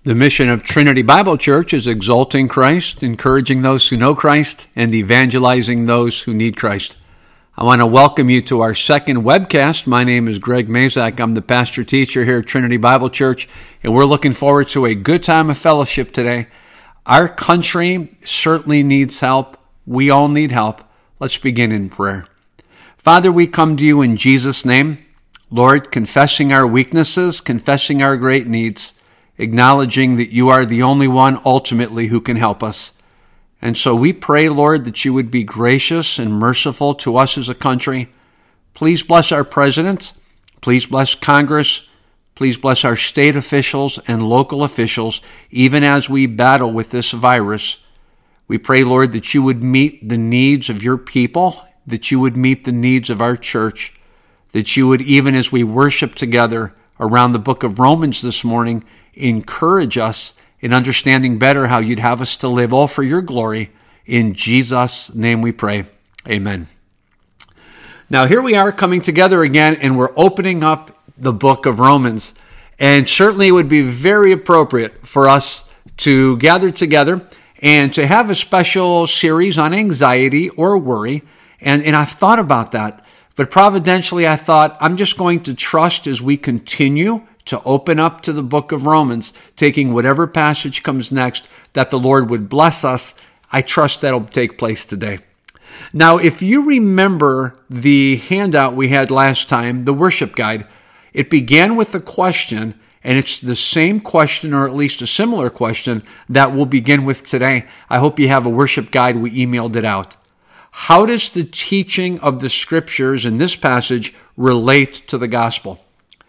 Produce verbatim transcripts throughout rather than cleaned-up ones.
The mission of Trinity Bible Church is exalting Christ, encouraging those who know Christ, and evangelizing those who need Christ. I want to welcome you to our second webcast. My name is Greg Mazak. I'm the pastor teacher here at Trinity Bible Church, and we're looking forward to a good time of fellowship today. Our country certainly needs help. We all need help. Let's begin in prayer. Father, we come to you in Jesus' name. Lord, confessing our weaknesses, confessing our great needs, acknowledging that you are the only one ultimately who can help us. And so we pray, Lord, that you would be gracious and merciful to us as a country. Please bless our president. Please bless Congress. Please bless our state officials and local officials, even as we battle with this virus. We pray, Lord, that you would meet the needs of your people, that you would meet the needs of our church, that you would, even as we worship together around the book of Romans this morning, encourage us in understanding better how you'd have us to live, all for your glory. In Jesus' name we pray. Amen. Now here we are coming together again, and we're opening up the book of Romans. And certainly it would be very appropriate for us to gather together and to have a special series on anxiety or worry. And, and I've thought about that. But providentially, I thought I'm just going to trust as we continue to open up to the book of Romans, taking whatever passage comes next, that the Lord would bless us. I trust that'll take place today. Now, if you remember the handout we had last time, the worship guide, it began with a question, and it's the same question, or at least a similar question, that we'll begin with today. I hope you have a worship guide. We emailed it out. How does the teaching of the scriptures in this passage relate to the gospel?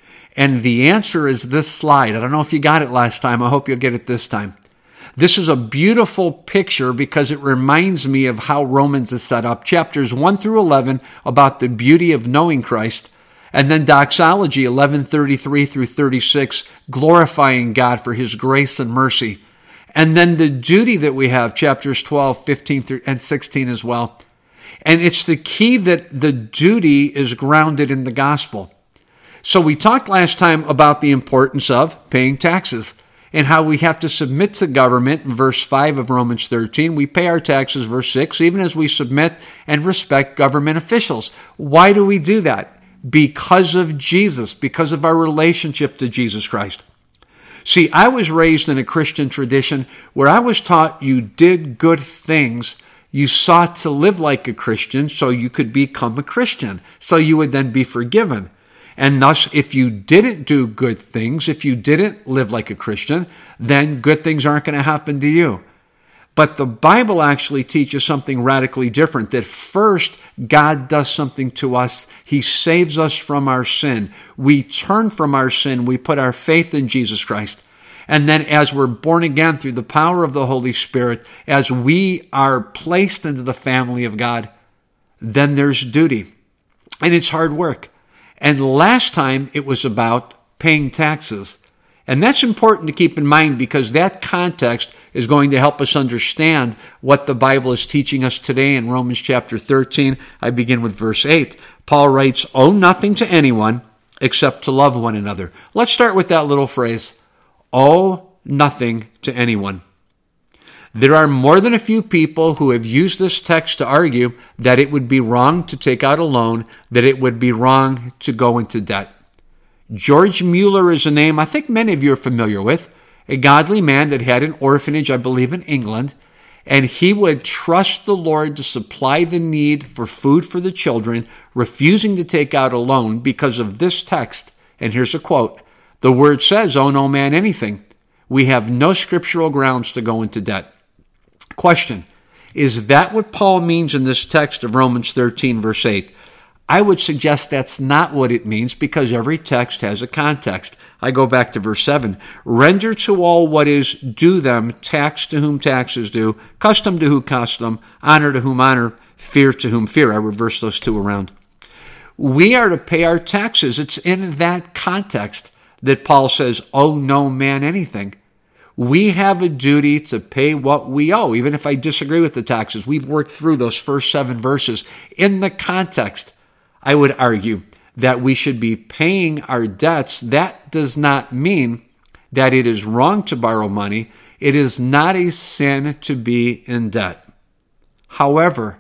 And the answer is this slide. I don't know if you got it last time. I hope you'll get it this time. This is a beautiful picture because it reminds me of how Romans is set up. Chapters one through eleven about the beauty of knowing Christ. And then doxology, eleven thirty-three through thirty-six, glorifying God for his grace and mercy. And then the duty that we have, chapters twelve, fifteen, and sixteen as well. And it's the key that the duty is grounded in the gospel. So we talked last time about the importance of paying taxes and how we have to submit to government in verse five of Romans thirteen. We pay our taxes, verse six, even as we submit and respect government officials. Why do we do that? Because of Jesus, because of our relationship to Jesus Christ. See, I was raised in a Christian tradition where I was taught you did good things. You sought to live like a Christian so you could become a Christian, so you would then be forgiven. And thus, if you didn't do good things, if you didn't live like a Christian, then good things aren't going to happen to you. But the Bible actually teaches something radically different, that first, God does something to us. He saves us from our sin. We turn from our sin. We put our faith in Jesus Christ. And then as we're born again through the power of the Holy Spirit, as we are placed into the family of God, then there's duty. And it's hard work. And last time it was about paying taxes. And that's important to keep in mind because that context is going to help us understand what the Bible is teaching us today in Romans chapter thirteen. I begin with verse eight. Paul writes, "Owe nothing to anyone except to love one another." Let's start with that little phrase, owe nothing to anyone. There are more than a few people who have used this text to argue that it would be wrong to take out a loan, that it would be wrong to go into debt. George Mueller is a name I think many of you are familiar with, a godly man that had an orphanage, I believe, in England, and he would trust the Lord to supply the need for food for the children, refusing to take out a loan because of this text. And here's a quote. The word says, "Owe no man anything." We have no scriptural grounds to go into debt. Question, is that what Paul means in this text of Romans thirteen, verse eight? I would suggest that's not what it means because every text has a context. I go back to verse seven. Render to all what is due them, tax to whom tax is due, custom to whom custom, honor to whom honor, fear to whom fear. I reverse those two around. We are to pay our taxes. It's in that context that Paul says, owe no man anything. We have a duty to pay what we owe, even if I disagree with the taxes. We've worked through those first seven verses. In the context, I would argue that we should be paying our debts. That does not mean that it is wrong to borrow money. It is not a sin to be in debt. However,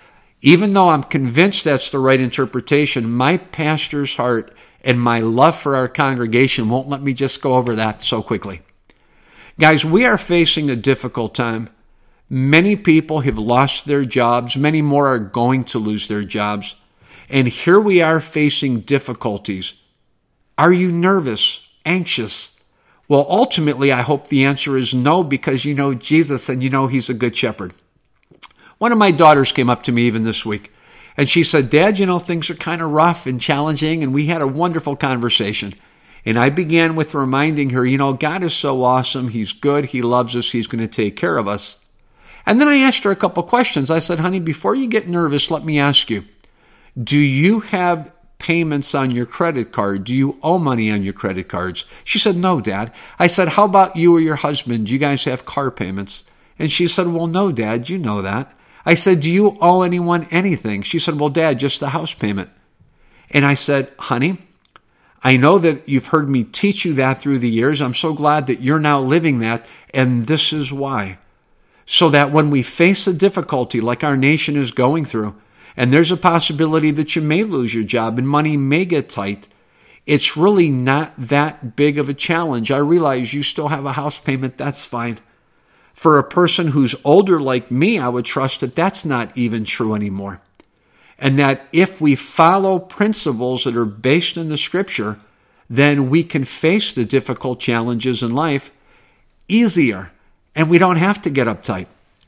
even though I'm convinced that's the right interpretation, my pastor's heart and my love for our congregation won't let me just go over that so quickly. Guys, we are facing a difficult time. Many people have lost their jobs. Many more are going to lose their jobs. And here we are facing difficulties. Are you nervous, anxious? Well, ultimately, I hope the answer is no, because you know Jesus and you know He's a good shepherd. One of my daughters came up to me even this week, and she said, Dad, you know, things are kind of rough and challenging, and we had a wonderful conversation. And I began with reminding her, you know, God is so awesome. He's good. He loves us. He's going to take care of us. And then I asked her a couple questions. I said, honey, before you get nervous, let me ask you, do you have payments on your credit card? Do you owe money on your credit cards? She said, no, Dad. I said, how about you or your husband? Do you guys have car payments? And she said, well, no, Dad, you know that. I said, do you owe anyone anything? She said, well, Dad, just the house payment. And I said, honey, I know that you've heard me teach you that through the years. I'm so glad that you're now living that, and this is why. So that when we face a difficulty like our nation is going through, and there's a possibility that you may lose your job and money may get tight, it's really not that big of a challenge. I realize you still have a house payment. That's fine. For a person who's older like me, I would trust that that's not even true anymore. And that if we follow principles that are based in the Scripture, then we can face the difficult challenges in life easier, and we don't have to get uptight.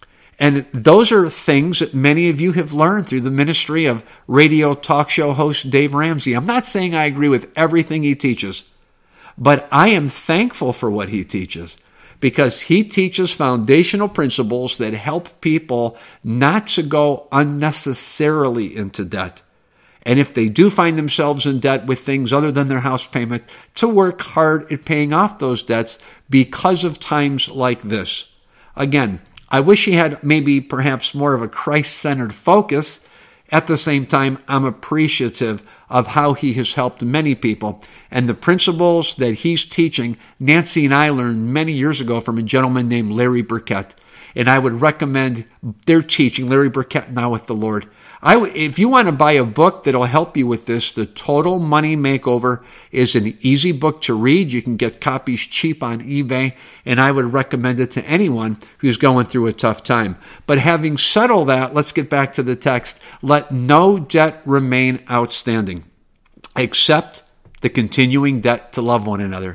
And those are things that many of you have learned through the ministry of radio talk show host Dave Ramsey. I'm not saying I agree with everything he teaches, but I am thankful for what he teaches, because he teaches foundational principles that help people not to go unnecessarily into debt. And if they do find themselves in debt with things other than their house payment, to work hard at paying off those debts because of times like this. Again, I wish he had maybe perhaps more of a Christ-centered focus. At the same time, I'm appreciative of how he has helped many people. And the principles that he's teaching, Nancy and I learned many years ago from a gentleman named Larry Burkett. And I would recommend their teaching, Larry Burkett, Now with the Lord. I w- if you want to buy a book that'll help you with this, The Total Money Makeover is an easy book to read. You can get copies cheap on eBay, and I would recommend it to anyone who's going through a tough time. But having said all that, let's get back to the text. Let no debt remain outstanding, except the continuing debt to love one another.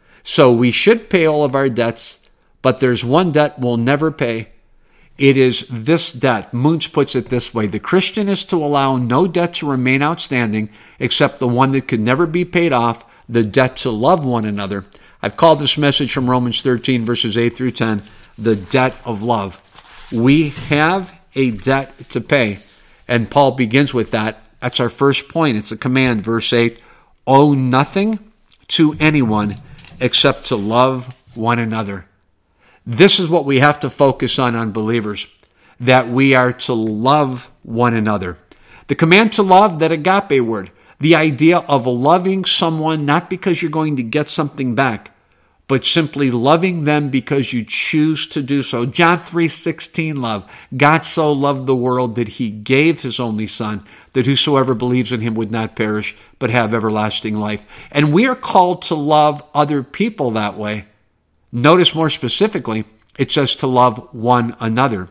So we should pay all of our debts, but there's one debt we'll never pay. It is this debt. Moons puts it this way: the Christian is to allow no debt to remain outstanding except the one that could never be paid off, the debt to love one another. I've called this message from Romans thirteen, verses eight through ten, the debt of love. We have a debt to pay, and Paul begins with that. That's our first point. It's a command, verse eight, owe nothing to anyone except to love one another. This is what we have to focus on, unbelievers, that we are to love one another. The command to love, that agape word, the idea of loving someone not because you're going to get something back, but simply loving them because you choose to do so. John three sixteen love. God so loved the world that he gave his only Son, that whosoever believes in him would not perish, but have everlasting life. And we are called to love other people that way. Notice more specifically, it says to love one another.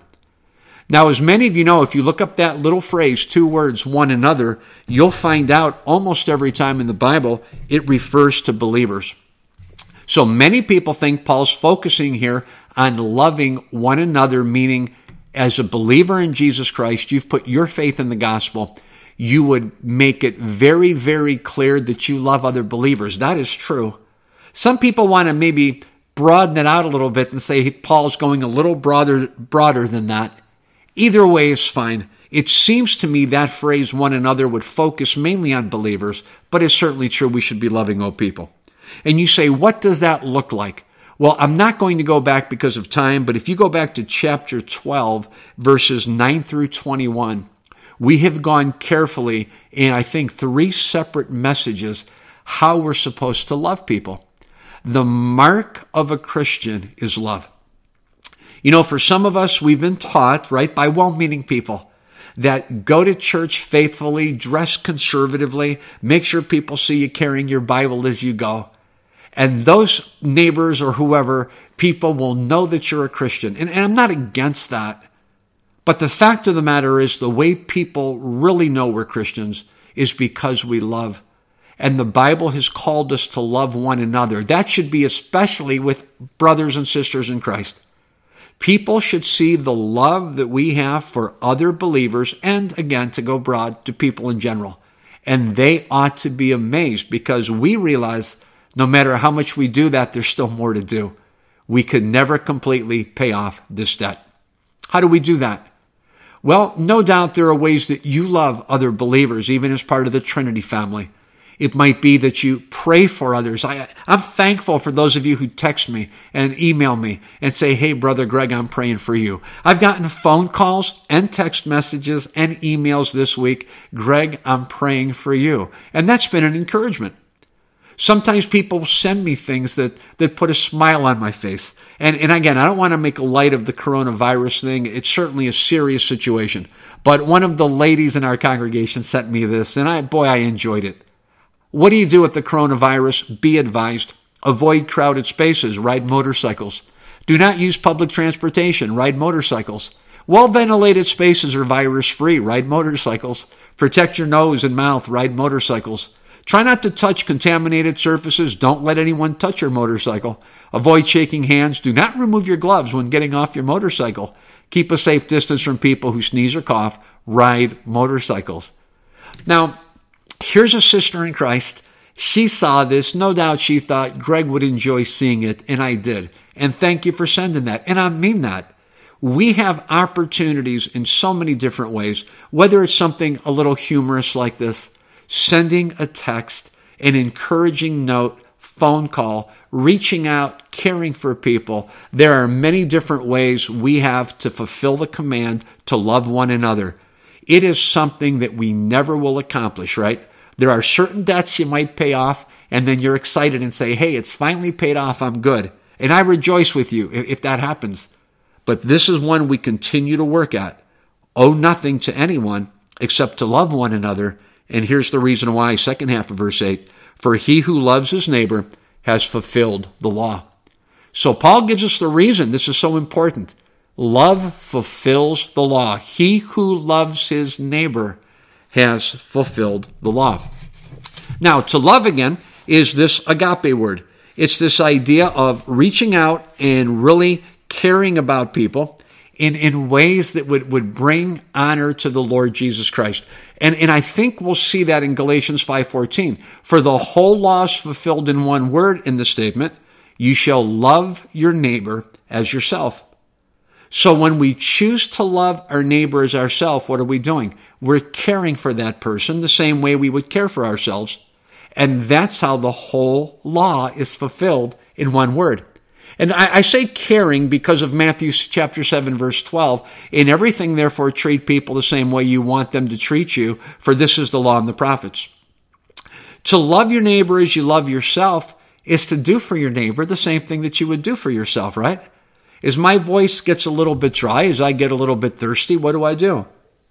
Now, as many of you know, if you look up that little phrase, two words, one another, you'll find out almost every time in the Bible it refers to believers. So many people think Paul's focusing here on loving one another, meaning as a believer in Jesus Christ, you've put your faith in the gospel. You would make it very, very clear that you love other believers. That is true. Some people want to maybe broaden it out a little bit and say Paul's going a little broader, broader than that. Either way is fine. It seems to me that phrase, one another, would focus mainly on believers, but it's certainly true we should be loving all people. And you say, what does that look like? Well, I'm not going to go back because of time, but if you go back to chapter twelve, verses nine through twenty-one, we have gone carefully in, I think, three separate messages how we're supposed to love people. The mark of a Christian is love. You know, for some of us, we've been taught, right, by well-meaning people that go to church faithfully, dress conservatively, make sure people see you carrying your Bible as you go. And those neighbors or whoever, people will know that you're a Christian. And, and I'm not against that. But the fact of the matter is the way people really know we're Christians is because we love. And the Bible has called us to love one another. That should be especially with brothers and sisters in Christ. People should see the love that we have for other believers and, again, to go broad, to people in general. And they ought to be amazed because we realize no matter how much we do that, there's still more to do. We can never completely pay off this debt. How do we do that? Well, no doubt there are ways that you love other believers, even as part of the Trinity family. It might be that you pray for others. I, I'm thankful for those of you who text me and email me and say, hey, Brother Greg, I'm praying for you. I've gotten phone calls and text messages and emails this week. Greg, I'm praying for you. And that's been an encouragement. Sometimes people send me things that, that put a smile on my face. And, and again, I don't want to make light of the coronavirus thing. It's certainly a serious situation. But one of the ladies in our congregation sent me this, and I, boy, I enjoyed it. What do you do with the coronavirus? Be advised. Avoid crowded spaces. Ride motorcycles. Do not use public transportation. Ride motorcycles. Well-ventilated spaces are virus-free. Ride motorcycles. Protect your nose and mouth. Ride motorcycles. Try not to touch contaminated surfaces. Don't let anyone touch your motorcycle. Avoid shaking hands. Do not remove your gloves when getting off your motorcycle. Keep a safe distance from people who sneeze or cough. Ride motorcycles. Now, here's a sister in Christ. She saw this. No doubt she thought Greg would enjoy seeing it, and I did. And thank you for sending that. And I mean that. We have opportunities in so many different ways, whether it's something a little humorous like this, sending a text, an encouraging note, phone call, reaching out, caring for people. There are many different ways we have to fulfill the command to love one another. It is something that we never will accomplish, right? There are certain debts you might pay off, and then you're excited and say, hey, it's finally paid off, I'm good. And I rejoice with you if that happens. But this is one we continue to work at. Owe nothing to anyone except to love one another. And here's the reason why, second half of verse eight. For he who loves his neighbor has fulfilled the law. So Paul gives us the reason this is so important. Love fulfills the law. He who loves his neighbor has fulfilled the law. Now, to love again is this agape word. It's this idea of reaching out and really caring about people in, in ways that would, would bring honor to the Lord Jesus Christ. And, and I think we'll see that in Galatians five fourteen. For the whole law is fulfilled in one word in the statement, you shall love your neighbor as yourself. So when we choose to love our neighbor as ourselves, what are we doing? We're caring for that person the same way we would care for ourselves. And that's how the whole law is fulfilled in one word. And I, I say caring because of Matthew chapter seven, verse twelve. In everything, therefore, treat people the same way you want them to treat you, for this is the law and the prophets. To love your neighbor as you love yourself is to do for your neighbor the same thing that you would do for yourself, right? As my voice gets a little bit dry, as I get a little bit thirsty, what do I do?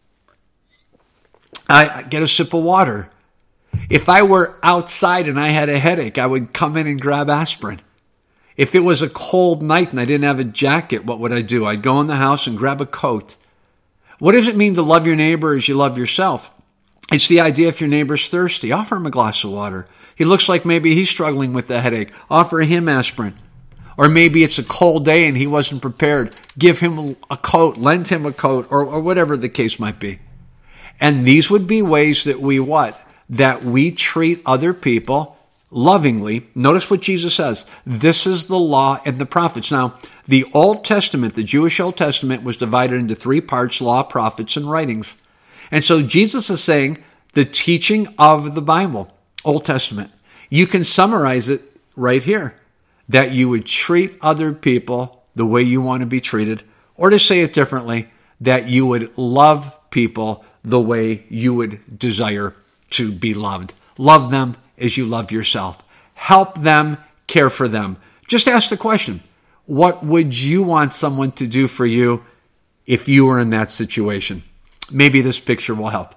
I get a sip of water. If I were outside and I had a headache, I would come in and grab aspirin. If it was a cold night and I didn't have a jacket, what would I do? I'd go in the house and grab a coat. What does it mean to love your neighbor as you love yourself? It's the idea if your neighbor's thirsty, offer him a glass of water. He looks like maybe he's struggling with the headache. Offer him aspirin. Or maybe it's a cold day and he wasn't prepared. Give him a coat, lend him a coat, or, or whatever the case might be. And these would be ways that we what? That we treat other people lovingly. Notice what Jesus says. This is the law and the prophets. Now, the Old Testament, the Jewish Old Testament, was divided into three parts, law, prophets, and writings. And so Jesus is saying the teaching of the Bible, Old Testament. You can summarize it right here. That you would treat other people the way you want to be treated. Or to say it differently, that you would love people the way you would desire to be loved. Love them as you love yourself. Help them, care for them. Just ask the question, what would you want someone to do for you if you were in that situation? Maybe this picture will help.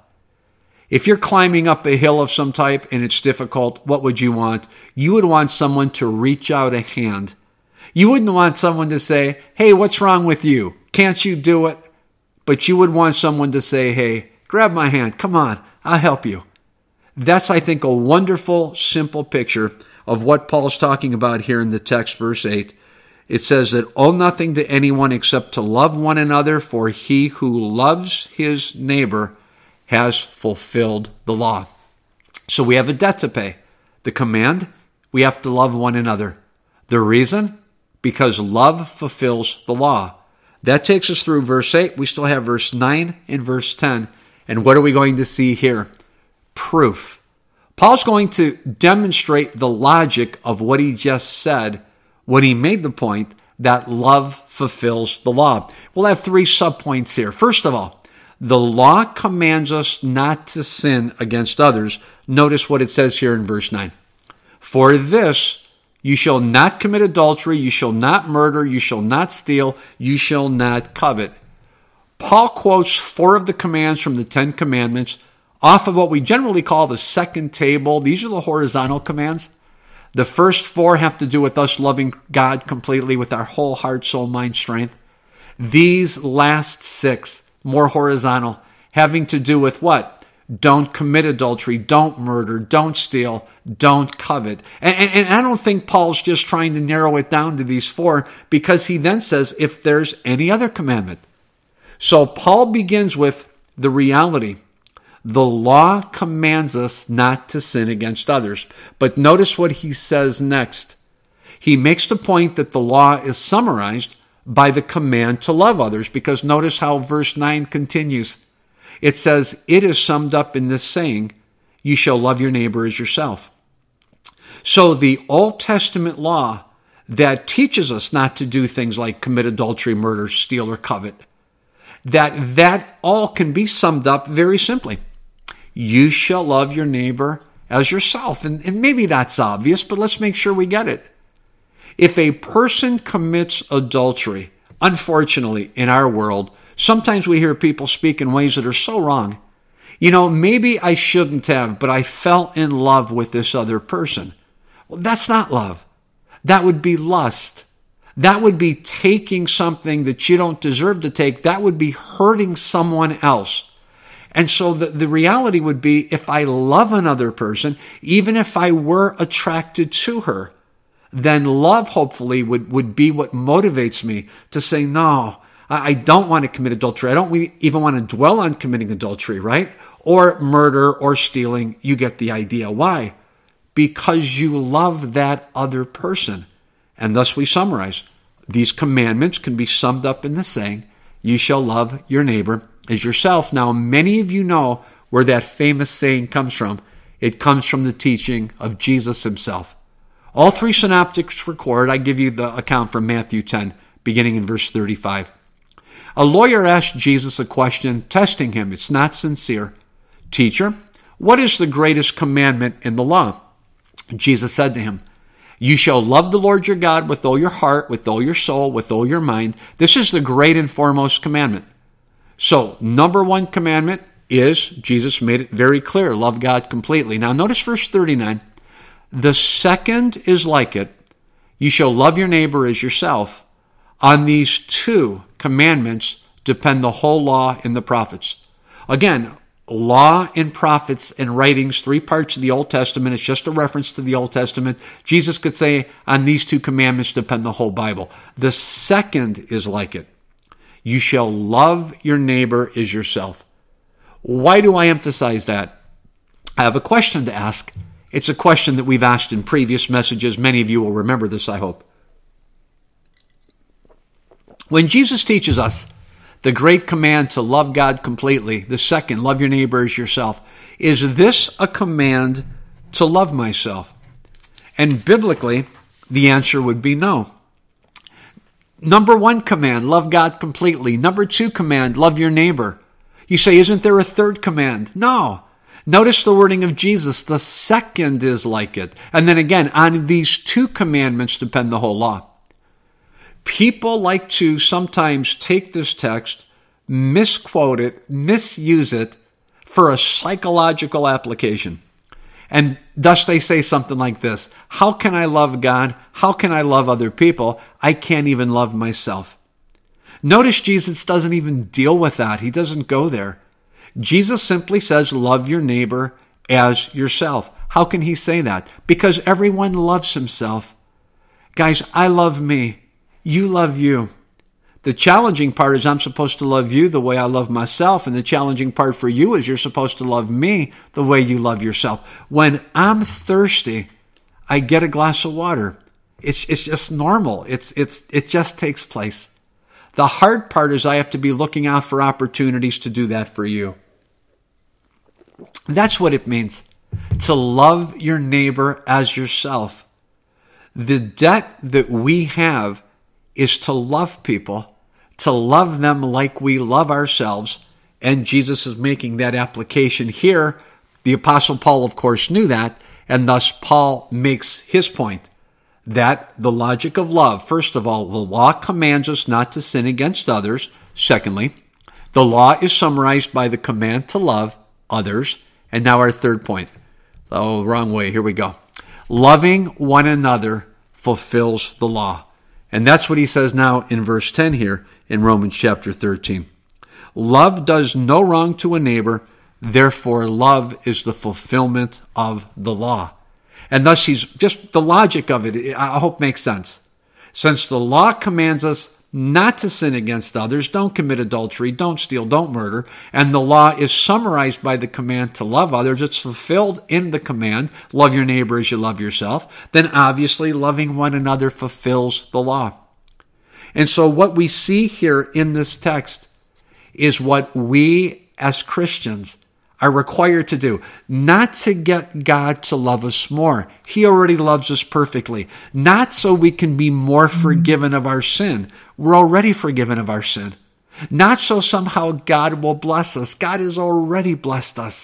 If you're climbing up a hill of some type and it's difficult, what would you want? You would want someone to reach out a hand. You wouldn't want someone to say, hey, what's wrong with you? Can't you do it? But you would want someone to say, hey, grab my hand. Come on, I'll help you. That's, I think, a wonderful, simple picture of what Paul's talking about here in the text, verse eight. It says that owe nothing to anyone except to love one another, for he who loves his neighbor has fulfilled the law. So we have a debt to pay. The command, we have to love one another. The reason? Because love fulfills the law. That takes us through verse eight. We still have verse nine and verse ten. And what are we going to see here? Proof. Paul's going to demonstrate the logic of what he just said when he made the point that love fulfills the law. We'll have three subpoints here. First of all, the law commands us not to sin against others. Notice what it says here in verse nine. For this, you shall not commit adultery, you shall not murder, you shall not steal, you shall not covet. Paul quotes four of the commands from the Ten Commandments off of what we generally call the second table. These are the horizontal commands. The first four have to do with us loving God completely with our whole heart, soul, mind, strength. These last six, more horizontal, having to do with what? Don't commit adultery, don't murder, don't steal, don't covet. And, and, and I don't think Paul's just trying to narrow it down to these four, because he then says if there's any other commandment. So Paul begins with the reality. The law commands us not to sin against others. But notice what he says next. He makes the point that the law is summarized by the command to love others, because notice how verse nine continues. It says, it is summed up in this saying, you shall love your neighbor as yourself. So the Old Testament law that teaches us not to do things like commit adultery, murder, steal, or covet, that that all can be summed up very simply. You shall love your neighbor as yourself. And, and maybe that's obvious, but let's make sure we get it. If a person commits adultery, unfortunately, in our world, sometimes we hear people speak in ways that are so wrong. You know, maybe I shouldn't have, but I fell in love with this other person. Well, that's not love. That would be lust. That would be taking something that you don't deserve to take. That would be hurting someone else. And so the, the reality would be, if I love another person, even if I were attracted to her, then love hopefully would, would be what motivates me to say, no, I, I don't want to commit adultery. I don't even want to dwell on committing adultery, right? Or murder or stealing. You get the idea. Why? Because you love that other person. And thus we summarize. These commandments can be summed up in the saying, you shall love your neighbor as yourself. Now, many of you know where that famous saying comes from. It comes from the teaching of Jesus himself. All three synoptics record. I give you the account from Matthew ten, beginning in verse thirty-five. A lawyer asked Jesus a question, testing him. It's not sincere. Teacher, what is the greatest commandment in the law? Jesus said to him, you shall love the Lord your God with all your heart, with all your soul, with all your mind. This is the great and foremost commandment. So, number one commandment is, Jesus made it very clear, love God completely. Now, notice verse thirty-nine. The second is like it. You shall love your neighbor as yourself. On these two commandments depend the whole law and the prophets. Again, law and prophets and writings, three parts of the Old Testament. It's just a reference to the Old Testament. Jesus could say, on these two commandments depend the whole Bible. The second is like it. You shall love your neighbor as yourself. Why do I emphasize that? I have a question to ask. It's a question that we've asked in previous messages. Many of you will remember this, I hope. When Jesus teaches us the great command to love God completely, the second, love your neighbor as yourself, is this a command to love myself? And biblically, the answer would be no. Number one command, love God completely. Number two command, love your neighbor. You say, isn't there a third command? No. Notice the wording of Jesus. The second is like it. And then again, on these two commandments depend the whole law. People like to sometimes take this text, misquote it, misuse it for a psychological application. And thus they say something like this: how can I love God? How can I love other people? I can't even love myself. Notice Jesus doesn't even deal with that. He doesn't go there. Jesus simply says, love your neighbor as yourself. How can he say that? Because everyone loves himself. Guys, I love me. You love you. The challenging part is I'm supposed to love you the way I love myself, and the challenging part for you is you're supposed to love me the way you love yourself. When I'm thirsty, I get a glass of water. It's it's just normal. It's it's it just takes place. The hard part is I have to be looking out for opportunities to do that for you. That's what it means to love your neighbor as yourself. The debt that we have is to love people, to love them like we love ourselves. And Jesus is making that application here. The Apostle Paul, of course, knew that. And thus Paul makes his point that the logic of love, first of all, the law commands us not to sin against others. Secondly, the law is summarized by the command to love others. And now our third point. Oh, wrong way. Here we go. Loving one another fulfills the law. And that's what he says now in verse ten here in Romans chapter thirteen. Love does no wrong to a neighbor, therefore love is the fulfillment of the law. And thus he's just, the logic of it, I hope makes sense. Since the law commands us not to sin against others, don't commit adultery, don't steal, don't murder, and the law is summarized by the command to love others, it's fulfilled in the command, love your neighbor as you love yourself, then obviously loving one another fulfills the law. And so what we see here in this text is what we as Christians are required to do. Not to get God to love us more. He already loves us perfectly. Not so we can be more forgiven of our sin. We're already forgiven of our sin. Not so somehow God will bless us. God has already blessed us.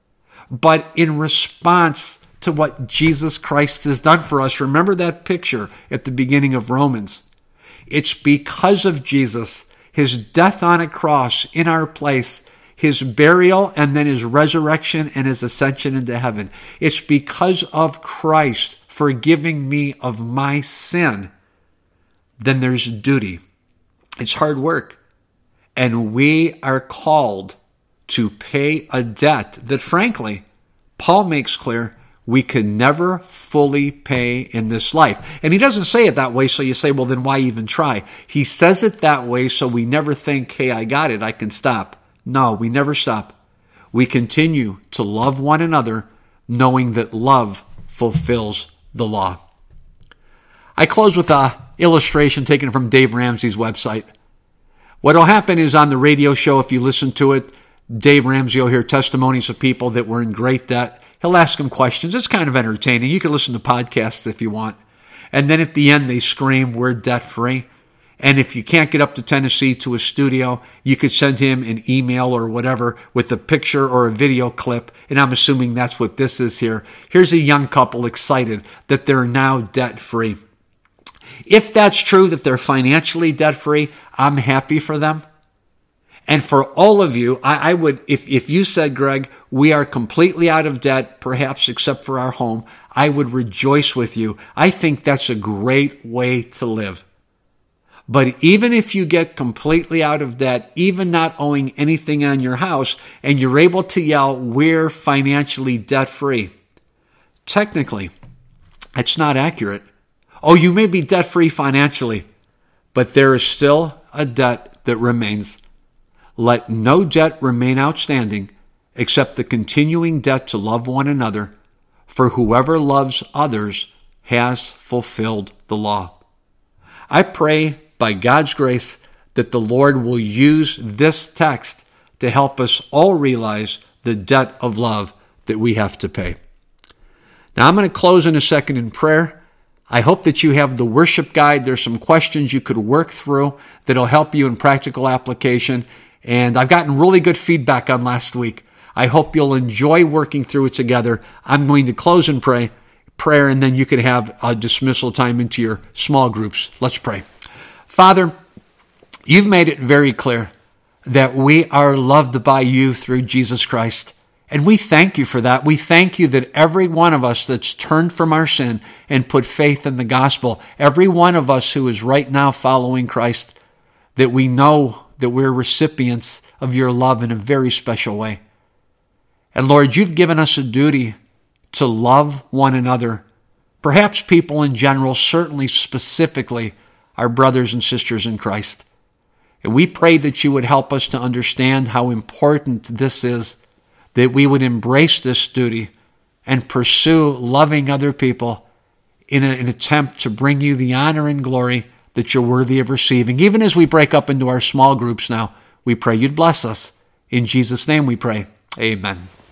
But in response to what Jesus Christ has done for us, remember that picture at the beginning of Romans. It's because of Jesus, his death on a cross in our place, his burial, and then his resurrection and his ascension into heaven. It's because of Christ forgiving me of my sin. Then there's duty. It's hard work. And we are called to pay a debt that, frankly, Paul makes clear we can never fully pay in this life. And he doesn't say it that way so you say, well, then why even try? He says it that way so we never think, hey, I got it, I can stop. No, we never stop. We continue to love one another, knowing that love fulfills the law. I close with an illustration taken from Dave Ramsey's website. What will happen is on the radio show, if you listen to it, Dave Ramsey will hear testimonies of people that were in great debt. He'll ask them questions. It's kind of entertaining. You can listen to podcasts if you want. And then at the end, they scream, we're debt-free. And if you can't get up to Tennessee to a studio, you could send him an email or whatever with a picture or a video clip. And I'm assuming that's what this is here. Here's a young couple excited that they're now debt-free. If that's true, that they're financially debt-free, I'm happy for them. And for all of you, I, I would, if, if you said, Greg, we are completely out of debt, perhaps except for our home, I would rejoice with you. I think that's a great way to live. But even if you get completely out of debt, even not owing anything on your house, and you're able to yell, we're financially debt-free, technically, it's not accurate. Oh, you may be debt-free financially, but there is still a debt that remains. Let no debt remain outstanding except the continuing debt to love one another, for whoever loves others has fulfilled the law. I pray by God's grace that the Lord will use this text to help us all realize the debt of love that we have to pay. Now I'm going to close in a second in prayer. I hope that you have the worship guide. There's some questions you could work through that'll help you in practical application. And I've gotten really good feedback on last week. I hope you'll enjoy working through it together. I'm going to close and pray, prayer, and then you can have a dismissal time into your small groups. Let's pray. Father, you've made it very clear that we are loved by you through Jesus Christ. And we thank you for that. We thank you that every one of us that's turned from our sin and put faith in the gospel, every one of us who is right now following Christ, that we know that we're recipients of your love in a very special way. And Lord, you've given us a duty to love one another. Perhaps people in general, certainly specifically our brothers and sisters in Christ. And we pray that you would help us to understand how important this is, that we would embrace this duty and pursue loving other people in a, an attempt to bring you the honor and glory that you're worthy of receiving. Even as we break up into our small groups now, we pray you'd bless us. In Jesus' name we pray. Amen.